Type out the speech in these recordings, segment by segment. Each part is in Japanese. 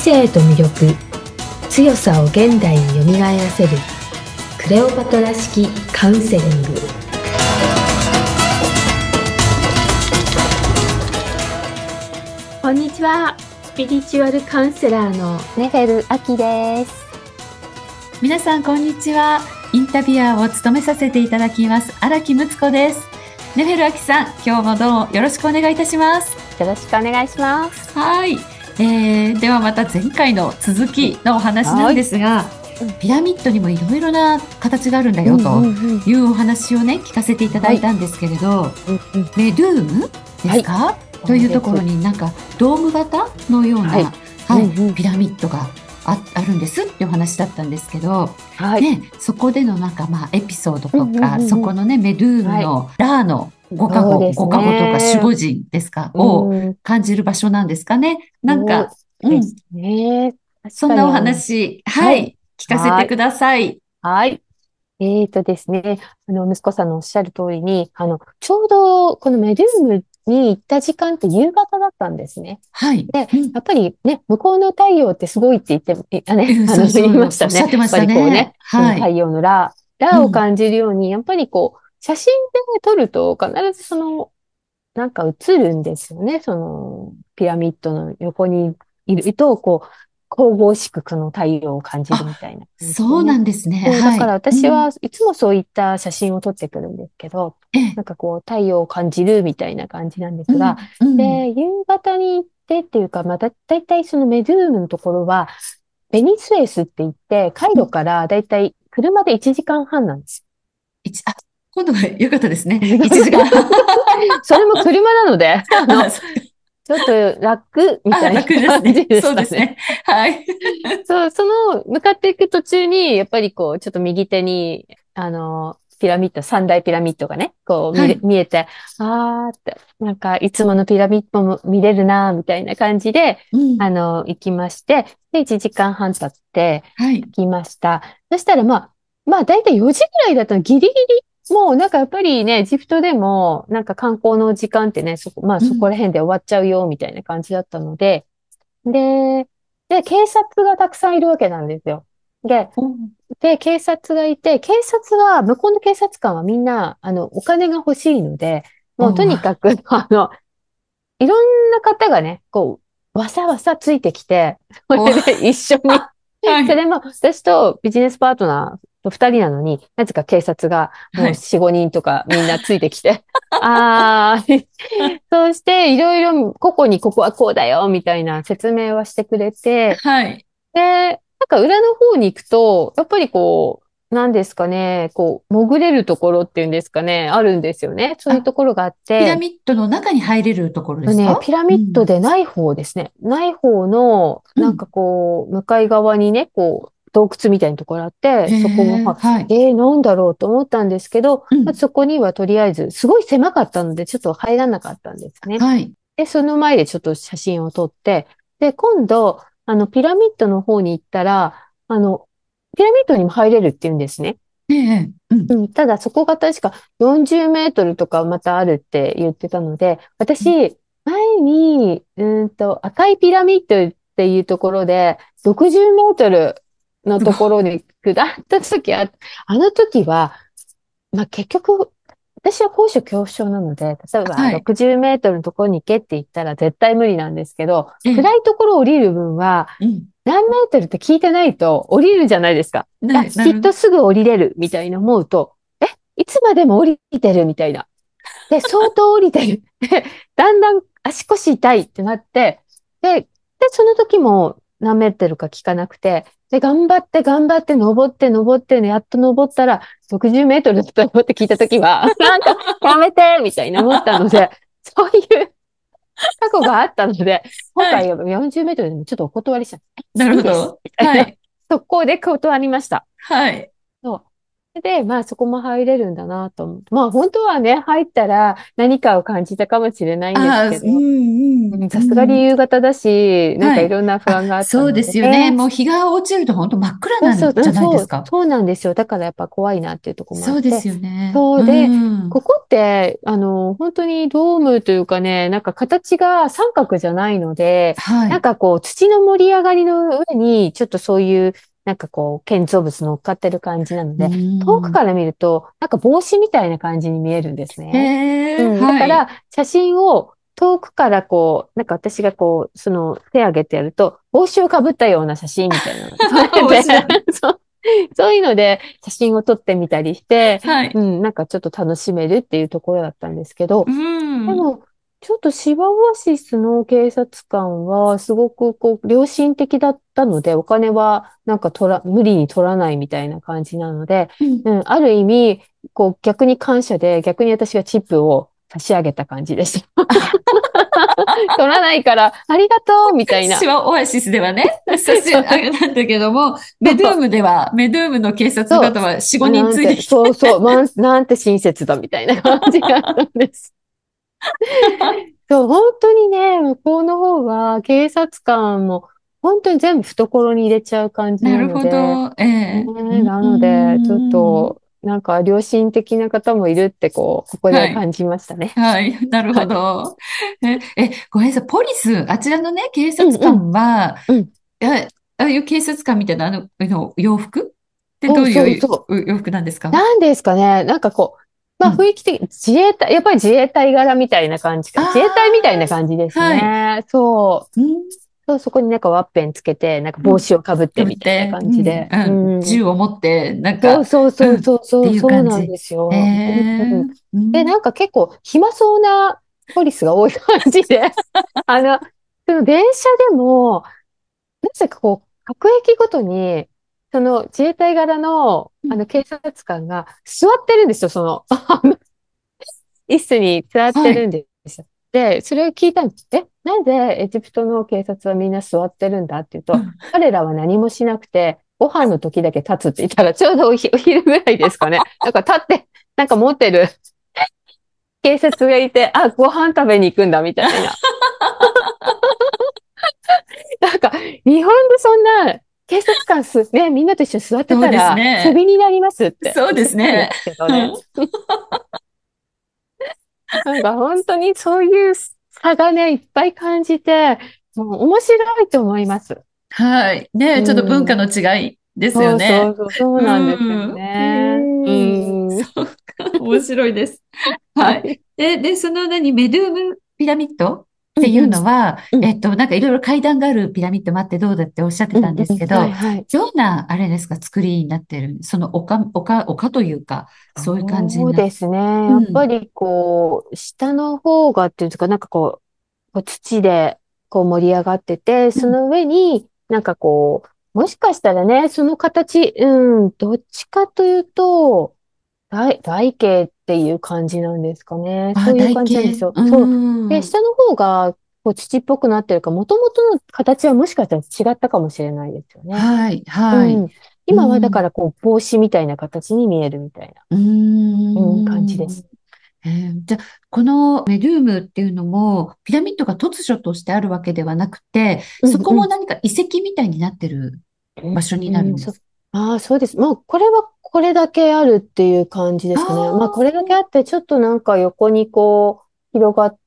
性と魅力、強さを現代に蘇らせるクレオパトラ式カウンセリング。こんにちは。スピリチュアルカウンセラーのネフェルアキです。 皆さんこんにちは。インタビュアーを務めさせていただきます荒木睦子です。ネフェルアキさん、今日もどうもよろしくお願いいたします。 よろしくお願いします。 はい、ではまた前回の続きのお話なんですが、ピラミッドにもいろいろな形があるんだよというお話をね聞かせていただいたんですけれど、メドゥームですか、というところになんかドーム型のような、ピラミッドがあるんですっていう話だったんですけど、そこでのなんかエピソードとか、そこのねメドゥームのラーのご加護とか守護神ですかを感じる場所なんですかね。なんか、そんなお話、聞かせてください。 はい。ですね、息子さんのおっしゃる通りに、ちょうどこのメドゥームに行った時間って夕方だったんですね。で、やっぱりね、向こうの太陽ってすごいって言いましたね。 おっしゃってましたね。 やっぱりこうね、太陽のラを感じるように、やっぱりこう、写真で撮ると必ずなんか映るんですよね。ピラミッドの横にいると、こう、神々しくこの太陽を感じるみたいな感じでね。 そうなんですね。 だから私はいつもそういった写真を撮ってくるんですけど、なんかこう太陽を感じるみたいな感じなんですが、で、夕方に行ってっていうか、だいたいそのメドゥームのところは、ベニスエスって言って、カイロからだいたい車で1時間半なんですよ。 今度は良かったですね。1時間。 それも車なので、ちょっと楽みたいな感じですね。 そうですね。はい。 向かっていく途中に、やっぱりこう、ちょっと右手に、三大ピラミッドがね、こう見えて、って、なんか、いつものピラミッドも見れるな、みたいな感じで、行きまして、で、1時間半経って、行きました。そしたら、だいたい4時ぐらいだったらギリギリ、もうなんかやっぱりね、エジプトでもなんか観光の時間ってね、そこら辺で終わっちゃうよ、みたいな感じだったので、で、警察がたくさんいるわけなんですよ。で、警察がいて、向こうの警察官はみんな、お金が欲しいので、もうとにかく、いろんな方がね、こう、わさわさついてきて、それで一緒に、それも私とビジネスパートナーと2人なのに、なぜか警察がもう4、5人とかみんなついてきて、そうしていろいろ個々にここはこうだよ、みたいな説明はしてくれて、で、なんか裏の方に行くと、やっぱりこう、なんですかね、こう、潜れるところっていうんですかね、あるんですよね。そういうところがあって。 ピラミッドの中に入れるところですか？ ピラミッドでない方ですね。ない方の、なんかこう、向かい側にね、こう、洞窟みたいなところあって、そこも、なんだろうと思ったんですけど、そこにはとりあえず、すごい狭かったので、ちょっと入らなかったんですね。で、その前でちょっと写真を撮って、で、今度、ピラミッドの方に行ったら、ピラミッドにも入れるって言うんですね。ただそこが確か40メートルとかまたあるって言ってたので、私、前に、赤いピラミッドっていうところで、60メートルのところに下った時あの時は、結局、私は高所恐怖症なので、例えば60メートルのところに行けって言ったら絶対無理なんですけど、暗いところを降りる分は、何メートルって聞いてないと降りるじゃないですか。きっとすぐ降りれるみたいな思うと、いつまでも降りてるみたいな。で、相当降りてる。で、だんだん足腰痛いってなって、で、その時も何メートルか聞かなくて、で、頑張って登ってね、やっと登ったら60メートルだったよって聞いた時は、なんかやめてみたいな思ったので、そういう過去があったので、今回40メートルでもちょっとお断りした。 なるほど。 速攻で断りました。 はい。 そう。 で、まあそこも入れるんだなと思って。まあ本当はね、入ったら何かを感じたかもしれないんですああ、 けど、さすがにうん。 夕方だし、なんはい。 かいろんな不安があったそうでので、 すよね。もう日が落ちると本当真っ暗そうそう、 なんじゃないですか。 そうなんですよ。だからやっぱ怖いなっていうところもあって。 そうですよね。 そうで、 うん。 ここって、本当にドームというかね、なんか形が三角じゃないので、 はい。 なんかこう、土の盛り上がりの上に、ちょっとそういう、なんかこう、建造物乗っかってる感じなのうで、遠くん。 から見ると、なんか帽子みたいな感じに見えるんですね。 へえ、 うん、だはい。 から、写真を遠くからこう、なんか私がこう、その手挙げてやると、帽子をかぶったような写真みたいなのが撮れて、 面白い。 そう、そういうので写真を撮ってみたりして、 はい。 うん、なんかちょっと楽しめるっていうところだったんですけど、 うん。 でも、ちょっとシバオアシスの警察官はすごくこう良心的だったので、お金はなんか無理に取らないみたいな感じなので、 うん。 うん、ある意味、こう逆に感謝で、逆に私がチップを差し上げた感じでした。取らないから、ありがとうみたいな。 シワオアシスではね、差しそう上げたんだけども、メドゥームの警察のそう。 方は4、5人なんて、 ついてきて。 そうそう、なんて親切だみたいな感じがあったんです。そう、本当にね、向こうの方は警察官も本当に全部懐に入れちゃう感じななるので、 ほど。ええ。うなので、ちょっん。 と、なんか良心的な方もいるってここではい。 感じましたね。 はい。なるほはい。 ど。ごめんなさい。ポリス、あちらのね、警察うんうん、 官は、 うん。 ああいう警察官みたいな、洋服ってそうどういうそうそう。 洋服なんですか？ なんですかね。なんかこう、まあ雰うん。 囲気的、やっぱり自衛隊柄みたいな感じか。 あ自衛隊みたいなあ、 感じですはい。 ね。そう。 うん。 そう、そこになんかワッペンつけて、なんかうん。 帽子をかぶってかぶっみたいなて、うん、 感じで。 うん。 うん。 銃を持って、なんそうか、 そうそううん、っそうそう、 ていうそうなん感じ。 ですへよ。うん。 え、うで、 ん。 なんか結構暇そうなポリスが多い感じで、あの、その電車でも、なぜかこう、各駅ごとに、その自衛隊柄の、 うん。 警察官が座ってるんですよ、その、椅子に座ってはい。 るんですよ。で、それを聞いたんです。なんでエジプトの警察はみんな座ってるんだって言うと、 うん。 彼らは何もしなくて、ご飯の時だけ立つって言ったら、ちょうどお昼ぐらいですかね。なんか立って、なんか持ってる警察がいて、あ、ご飯食べに行くんだみたいな。なんか、日本でそんな警察官ね、みんなと一緒に座ってそうですたら、クね。 ビになりますってそうですね。 言ったんですけどね。 うん。 なんか本当にそういう差がね、いっぱい感じて、もう面白いと思います。 はい。 うね、ちょっと文化ん。 の違いですよそうそね。 うそう、そうなんですようん。へね。うえ、 ん。 そうか。面白いです。はい。 はい。 そのメドゥームピラミッドっていううんうん。 のは、 うん。 なんかいろいろ階段があるピラミッドもあってどうだっておっしゃってたんうんうん。 ですけど、 はいはい。 どんな、あれですか、作りになってる、その丘というか、そういう感じにそうなって、 ですね。やうん。 っぱりこう、下の方がっていうんですか、なんかこう土でこう盛り上がってて、 うん。 その上になんかこう、もしかしたらね、その形、どっちかというと、台形っていう感じなんですかね。 あ、 そういう台形。 感じなんですよ。 うそう。で、 ん。 下の方がこう土っぽくなってるから、もともとの形はもしかしたら違ったかもしれないですよね。 はい、はい。 うん。今はだかうん。 らこう帽子みたいな形に見えるみたいな、 うーうん、感じでん。 す。 じゃあ、このメドゥームっていうのも、ピラミッドが突如としてあるわけではなくて、そこもうんうん。 何か遺跡みたいになってる場所になるうん、 んです。 ああ、そうです。まあ、これはこれだけあるっていう感じであすかね。まあ、これだけあ、 あって、ちょっとなんか横にこう、広がった、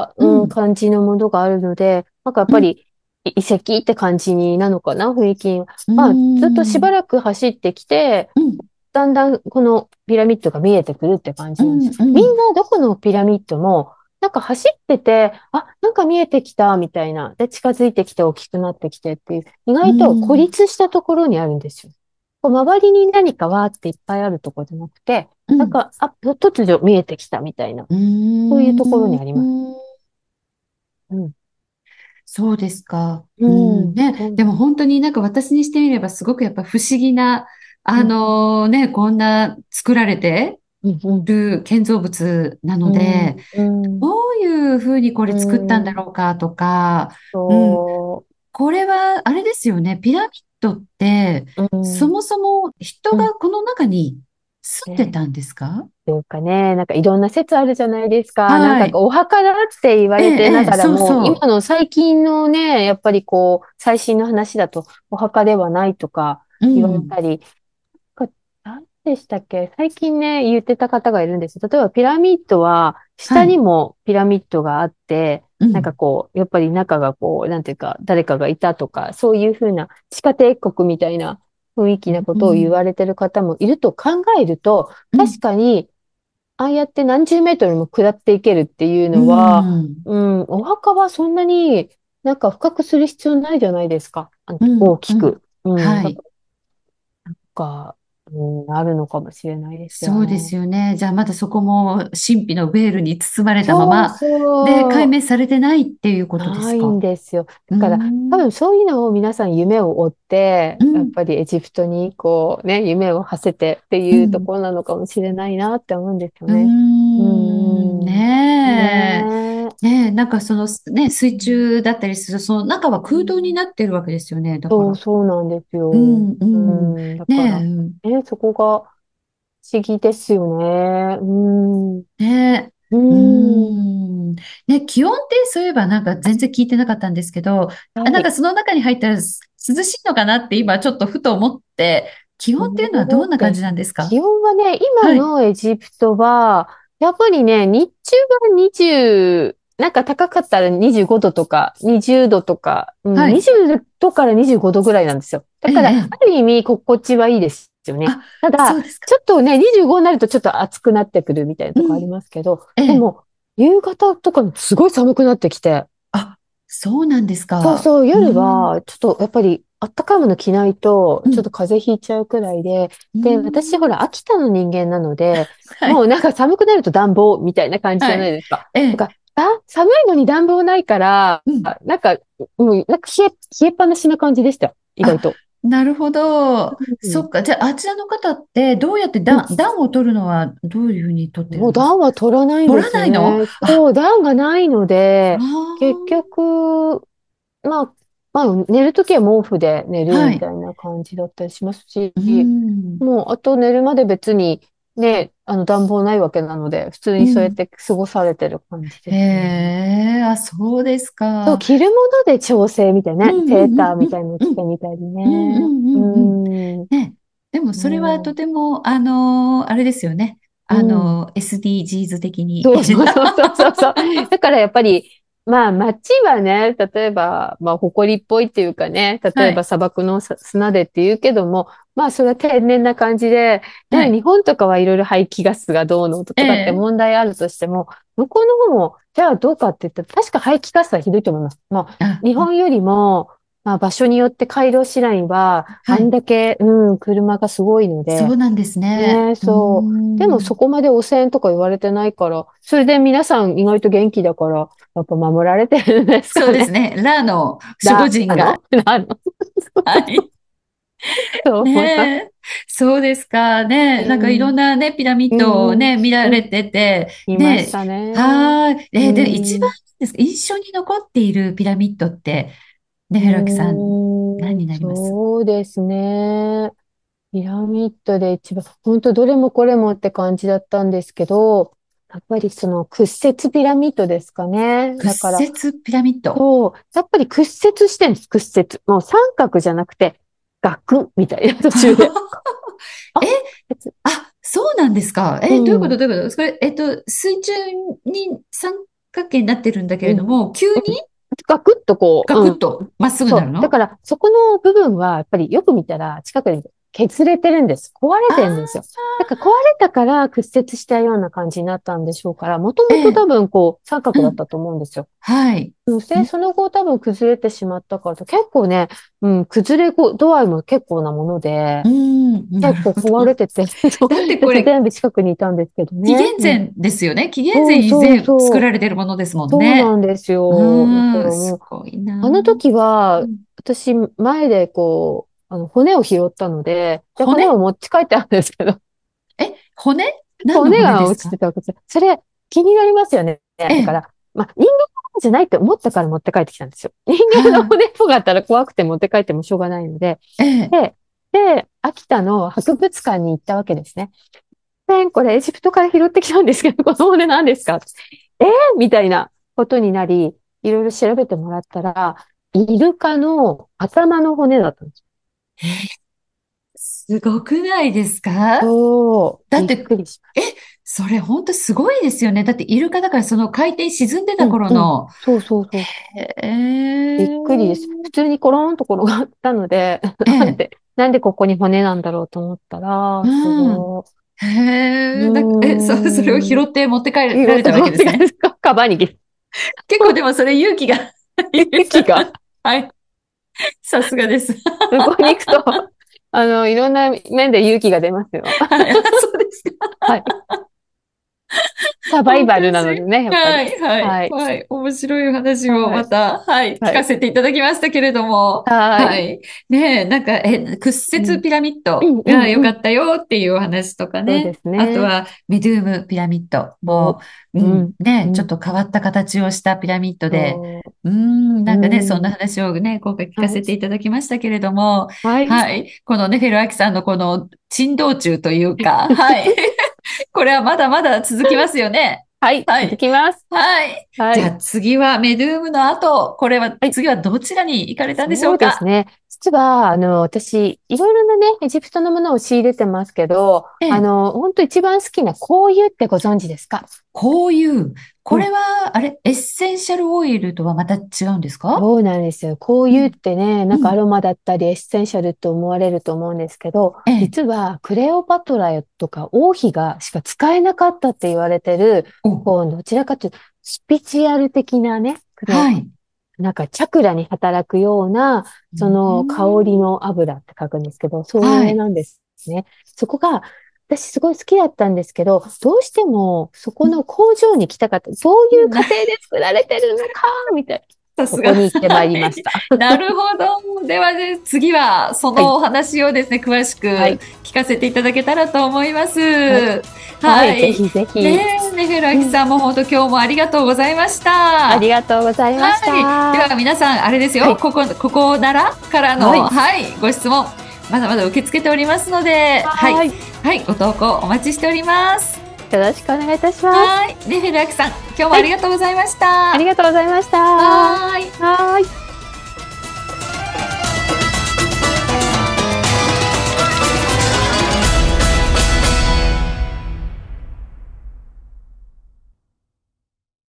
うん、 感じのものがあるので、なんかやっうん、 ぱり遺跡って感じになのかな、雰囲気に。 うーまあ、ずっとしばん、 らく走ってきて、 うん、 だんだんこのピラミッドが見えてくるって感うん、 じなんです。 うん、 みんなどこのピラミッドも、なんか走ってて、あ、なんか見えてきたみたいな。で、近づいてきて大きくなってきてっていう、意う外と孤ん、 立したところにあるんですよ。こう周りに何かわーっていっぱいあるところじゃなくて、 うん、 なんか、突如見えてきたみたいな、 うそういうーところにあります。 ん。 うん。 そうですか。 ううん、 ん。 ね。でも本当になんか私にしてみればすごくやっぱ不思議な、 うん。 こんな作られてうん。うん。 る建造物なうので、 ん。うん。 どういうふうにこうれ作ったんだん。 ろうかとか、うん。 そこれは、あれですよね。ピラミッドって、 う。うん。 そもそも人うん。 がこの中に住んでたんですか？ というかね、なんかいろんな説あるじゃないですか。なんはい。 かお墓だって言われてながらそうも、 そう。 今の最近のね、やっぱりこう、最新の話だとお墓ではないとか言われうん。 たり、何でしたっけ最近ね、言ってた方がいるんです。例えばピラミッドは、下にはい。 もピラミッドがあって、なんかうん。 こう、やっぱり中がこう、なんていうか、誰かがいたとか、そういうふうな地下帝国みたいな雰囲気なことを言うん。 われてる方もいると考えると、 うん。 確かに、ああやって何十メートルも下っていけるっていううのは、 ん。 お墓はそんなになんか深くする必要ないじゃないですか。 うん。うん。 大きく。だかはい。 ら、あるのかもしれないですよそうでね。 すよね。じゃあまだそこも神秘のベールに包まれたまそうまで解そう。 明されてないっていうことでないんすか？ ですよ。 うーだから、多ん。 分そういうのを皆さん夢を追って、 うん。 やっぱりエジプトにこうね、夢を馳せてっていうとうん。 ころなのかもしれないなって思うんですようーね。うーん。 ん。 ねねえ。ねえ、なんかそのね、水え。 中だったりする、その中は空洞にうんなってるわけですよね。だから。 そう、そうなんですよ。 うん、うん。 だねから、 え、 そこが不思議ですよね。 ねうえ、 ん。 ね、気温ってそういえばなんか全然聞いてなかったんですけど、なんかはい。 その中に入ったら涼しいのかなって今ちょっとふと思って、気温っていうのはどんな感じそうです。 なんですか？ 気温はね、今はい、 のエジプトは、やっぱりね、日中が20、なんか高かったら25度とか、20度とか、 はい。 20度から25度ぐらいなんですよ。だええ、 から、 ええ。 ある意味、心地はいいですよね。 あ、 ただ、 そうですか。 ちょっとね、25になるとちょっと暑くなってくるみたいなとこありうん。 ますけど、 ええ。 でも、夕方とかすごい寒くなってきて、 あ、そうなんですか。 そうそう、 うん。 夜は、ちょっとやっぱり、あったかいもの着ないと、 うん。 ちょっと風邪ひいちゃうくらいで、 うで、私ほん。 ら、秋田の人間なので、 はい。 もうなんか寒くなると暖房みたいな感じじゃないはい。 ですか。 ええ。 だから、寒いのに暖房ないから、 うん。 なんか、なんか冷えっぱなしな感じでしたよ。意外あ、 と。 なるほど。 うん。 そっか。じゃあ、あちらの方ってどうやってうん。 暖を取るのはどういうふうに取ってるもうんですか？ 暖は取らないんで取らないの？ すね。 あ、 そう、暖がないのあで、結ー、 局、まあ、寝るときは毛布で寝るはい。 みたいな感じだったりしますし、 うん。 もう、あと寝るまで別にね、暖房ないわけなので、普通うん。 にそうやって過ごされてる感じでへすね。 え、あ、そうですそう、 か。 着るもので調整みたいなね、 うんうセーターんうんうんみたいなの着てうんみたりうんうね。 んうんうん。 うん。 ね。でもそれはとねても、あれですよね。 うん。 SDGs 的に。 そうそうそうそうそうそう。だからやっぱり、まあ街はね、例えば、まあ埃っぽいっていうかね、例えばはい。 砂漠の砂でっていうけども、まあそれは天然な感じで、ね、 はい。 日本とかはいろいろ排気ガスがどうのとかってええ。 問題あるとしても、向こうの方も、じゃあどうかって言ったら、確か排気ガスはひどいと思います。まああ、 日本よりも、まあ場所によって回廊市内は、あんはい。 だけ、車がすごいので、 そうなんですね。 ね、 うーそう。でもそん。 こまで汚染とか言われてないから、それで皆さん意外と元気だから、やっぱ守られてるんですかね。 そうですね。ラの守護ラ神が。 ーのラーの。 はい。 そう思います。 ねえ。そうですか。ねえ。なんかいろんうん。 なね、ピラミッうんうん。 ドをね、見られうん。 てて、 いましねたね。 え。はーい。 うで、一番ん。 ですか、印象に残っているピラミッドって、ね、ひろきさん、何になります？ そうですね。ピラミッドで一番、本当どれもこれもって感じだったんですけど、やっぱりその屈折ピラミッドですかね。だから、 屈折ピラミッド。 そう、やっぱり屈折してるんです、屈折。もう三角じゃなくて、ガクみたいな途中で。 え、 あ、別あ、そうなんですか。 うどういうことん、 どういうことそれ、水中に三角形になってるんだけうん、 れども、急にうん。ガクッとこガう、 クッとまっすぐそう。 なるの？ だから、そこの部分は、やっぱりよく見たら、近くに削れてるんです。壊れあてるんですよ。だから壊れたから屈折したような感じになったんでしょうから、もとあ、 もと多分こう、三角うん、 だったと思うんですよ。 はい。 で、その後多分崩れてしまったからと、結構ね、崩れ度合いも結構なもので、 うん、なる結構ほど。 壊れてて、そうだってこ私れ、 全部近くにいたんですけどね。 紀元前ですよね。紀元前そうそうに作そう。 られてるものですもんそうなね。 んですうよ。だかーん、 らもう、 すごいな。 あの時は、 うん、 私、前でこう、骨を拾ったので、で、骨骨？ を持ち帰ったんですけど、 骨？何の骨が落ち骨ですか？ てたわけですよ。それ、気になりますよね。 ええ。 だから、まあ、人間の骨じゃないって思ったから持って帰ってきたんですよ。人間のは骨っぽかったら怖くて持って帰ってもしょうがないので、 い。ええ。 で、秋田の博物館に行ったわけですね。 これエジプトから拾ってきたんですけど、この骨何ですか？みたいなことになり、いろいろ調べてもらったら、イルカの頭の骨だったんですすごくないですか？ よ。 だって、 びっくりしましそれ本当すごいですよね。だってイルカだからその海底に沈んでたた。うんうん。 頃の、 そうそうそう。びっくりです。普通にコロンと転がったので、 ええ、 なんでここに骨なんだろうと思ったら、 うん。 そへう。 え、それを拾って持って帰られたわ色と持ってけですね。 帰るカバンに結構でもそれ勇気がいる。 息が、 はい。さすがです。 向こうに行くと、いろんな面で勇気が出ますよ。 はい。そうですか。 はい。サバイバルなのでね、やっぱり。 はい、はい、 はい。 はい。面白いお話をはい。 また、はい、聞はい。 かせていただきましたけれども、 はい。 はい。ねえ、なんか、屈うん。 折ピラミッドうん、うん、 が良かうん。 ったよっていうお話とかね。 そうですね。 あとは、メドゥームピラミッドも、 そうう。うん、 ん、 ねえ、ちょっうん。 と変わった形をしたピラミッドで、 そなう。 んかね、そんなうん。 話をね、今回聞かはい。 せていただきましたけれども、 はい。 はい。このね、フェルアキさんのこの珍道中というか、はい。これはまだまだ続きますよね。 はい。続はい。 きます。 はい。 はい。 じゃあ次はメドゥームの後、これははい。 次はどちらに行かれたんでしょそうですうか？ ね。実は、私、いろいろなね、エジプトのものを仕入れてますけど、 ええ、 本当一番好きな香油ってご存知ですか？ こういう、こうん。 れは、エッセンシャルオイルとはまた違うんですか？ そうなんですよ。香油っうん、 てね、なんうん、 かアロマだったりエッセンシャルと思われると思うんですけど、 ええ、 実はクレオパトラとか王妃がしか使えなかったって言われてる、 お、 こう、どちらかというと、スピチュアル的なね、 はい。 なんかチャクラに働くような、 うその香りん、 の油って書くんですけど、そはい。 れなんですね。そこが、私すごい好きだったんですけど、どうしてもそこの工場に行きたかった。どういう過程で作られてるのか、みたいな。そさすが。 こに行ってまいりましはい。 た。 なるほど。ではね、次はそはい。 のお話をですね、詳しくはい。 聞かせていただけたらと思います。 はい。はい。ぜはい。 ひぜひ。 ねえ、ねフェルアうん。 キさんも本当今日もありがとうございました。 ありがとうございましはい。でた。 は皆さん、あれですよ。 はい。 ここならからの、 はい。 はい、ご質問、まだまだ受け付けておりますので、はい。 はい。 はい、ご投稿お待ちしております。 よろしくお願いいたします。 はい。ねフェルアキさん、今日もはい。 ありがとうございました。 ありがとうございました。ははーい。 ーい。